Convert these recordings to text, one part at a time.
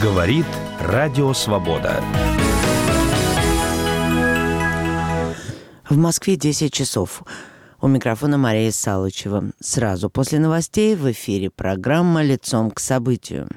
Говорит Радио Свобода. В Москве 10 часов. У микрофона Мария Салычева. Сразу после новостей в эфире программа «Лицом к событию».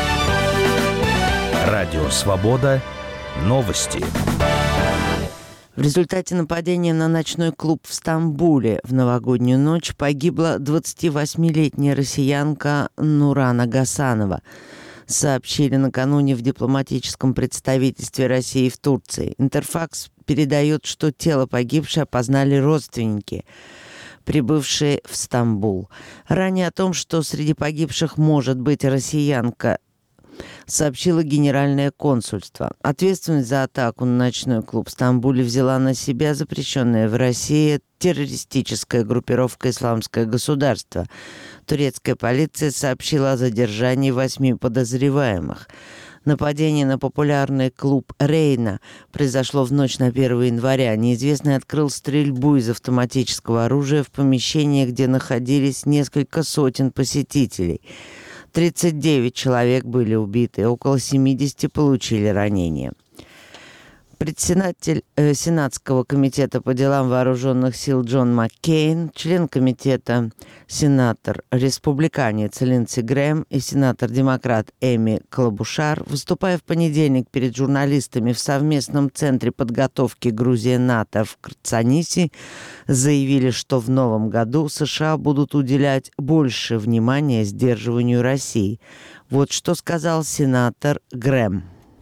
Радио Свобода. Новости. В результате нападения на ночной клуб в Стамбуле в новогоднюю ночь погибла 28-летняя россиянка Нурана Гасанова, сообщили накануне в дипломатическом представительстве России в Турции. Интерфакс передает, что тело погибшей опознали родственники, прибывшие в Стамбул. Ранее о том, что среди погибших может быть россиянка, сообщило Генеральное консульство. Ответственность за атаку на ночной клуб в Стамбуле взяла на себя запрещенная в России террористическая группировка «Исламское государство». Турецкая полиция сообщила о задержании 8 подозреваемых. Нападение на популярный клуб «Рейна» произошло в ночь на 1 января. Неизвестный открыл стрельбу из автоматического оружия в помещении, где находились несколько сотен посетителей. 39 человек были убиты, около 70 получили ранения. Председатель Сенатского комитета по делам вооруженных сил Джон Маккейн, член комитета сенатор-республиканец Линдси Грэм и сенатор-демократ Эми Клабушар, выступая в понедельник перед журналистами в совместном центре подготовки Грузия-НАТО в Крцаниси, заявили, что в новом году США будут уделять больше внимания сдерживанию России. Вот что сказал сенатор Грэм.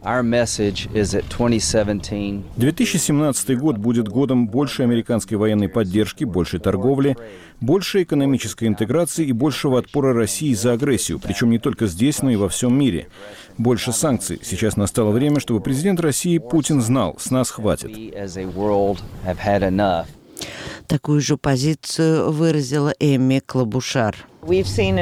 2017 год будет годом большей американской военной поддержки, большей торговли, большей экономической интеграции и большего отпора России за агрессию, причем не только здесь, но и во всем мире. Больше санкций. Сейчас настало время, чтобы президент России Путин знал, с нас хватит. Такую же позицию выразила Эми Клабушар. Мы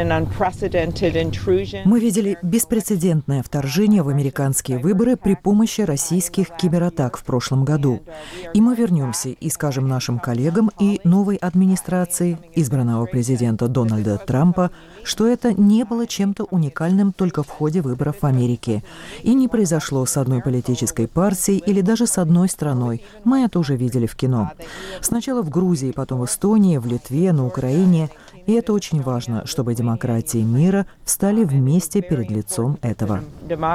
видели беспрецедентное вторжение в американские выборы при помощи российских кибератак в прошлом году. И мы вернемся и скажем нашим коллегам и новой администрации избранного президента Дональда Трампа, что это не было чем-то уникальным только в ходе выборов в Америке. И не произошло с одной политической партией или даже с одной страной. Мы это уже видели в кино. Сначала в Грузии, потом в Эстонии, в Литве, на Украине. И это очень важно, чтобы демократии мира встали вместе перед лицом этого.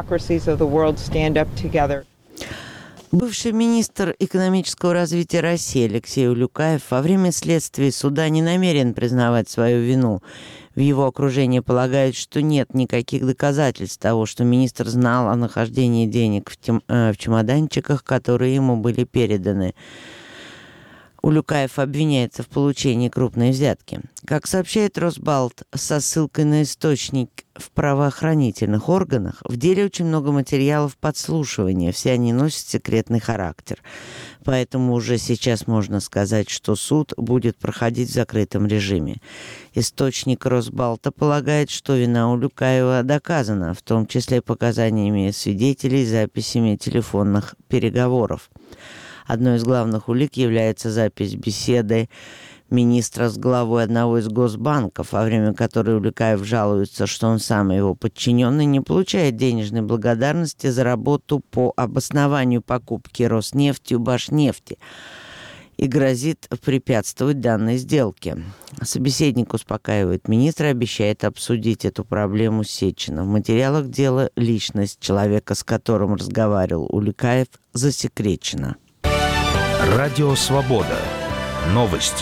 Бывший министр экономического развития России Алексей Улюкаев во время следствия суда не намерен признавать свою вину. В его окружении полагают, что нет никаких доказательств того, что министр знал о нахождении денег в чемоданчиках, которые ему были переданы. Улюкаев обвиняется в получении крупной взятки. Как сообщает Росбалт со ссылкой на источник в правоохранительных органах, в деле очень много материалов подслушивания, все они носят секретный характер. Поэтому уже сейчас можно сказать, что суд будет проходить в закрытом режиме. Источник Росбалта полагает, что вина Улюкаева доказана, в том числе показаниями свидетелей, записями телефонных переговоров. Одной из главных улик является запись беседы министра с главой одного из госбанков, во время которой Улюкаев жалуется, что он сам и его подчиненный не получает денежной благодарности за работу по обоснованию покупки Роснефтью Башнефти и грозит препятствовать данной сделке. Собеседник успокаивает министра и обещает обсудить эту проблему с Сечиным. В материалах дела личность человека, с которым разговаривал Улюкаев, засекречена. Радио Свобода. Новости.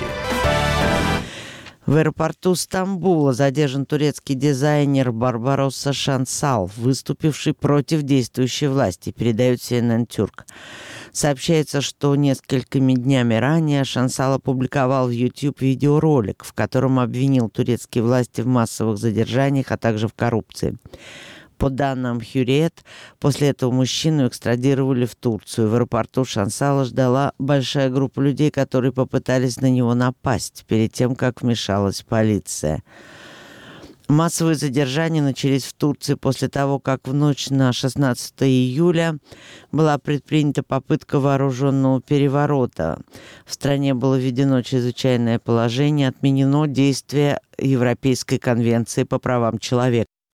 В аэропорту Стамбула задержан турецкий дизайнер Барбаросса Шансал, выступивший против действующей власти, передает CNN Türk. Сообщается, что несколькими днями ранее Шансал опубликовал в YouTube видеоролик, в котором обвинил турецкие власти в массовых задержаниях, а также в коррупции. По данным Hürriyet, после этого мужчину экстрадировали в Турцию. В аэропорту Шансала ждала большая группа людей, которые попытались на него напасть перед тем, как вмешалась полиция. Массовые задержания начались в Турции после того, как в ночь на 16 июля была предпринята попытка вооруженного переворота. В стране было введено чрезвычайное положение, отменено действие Европейской конвенции по правам человека.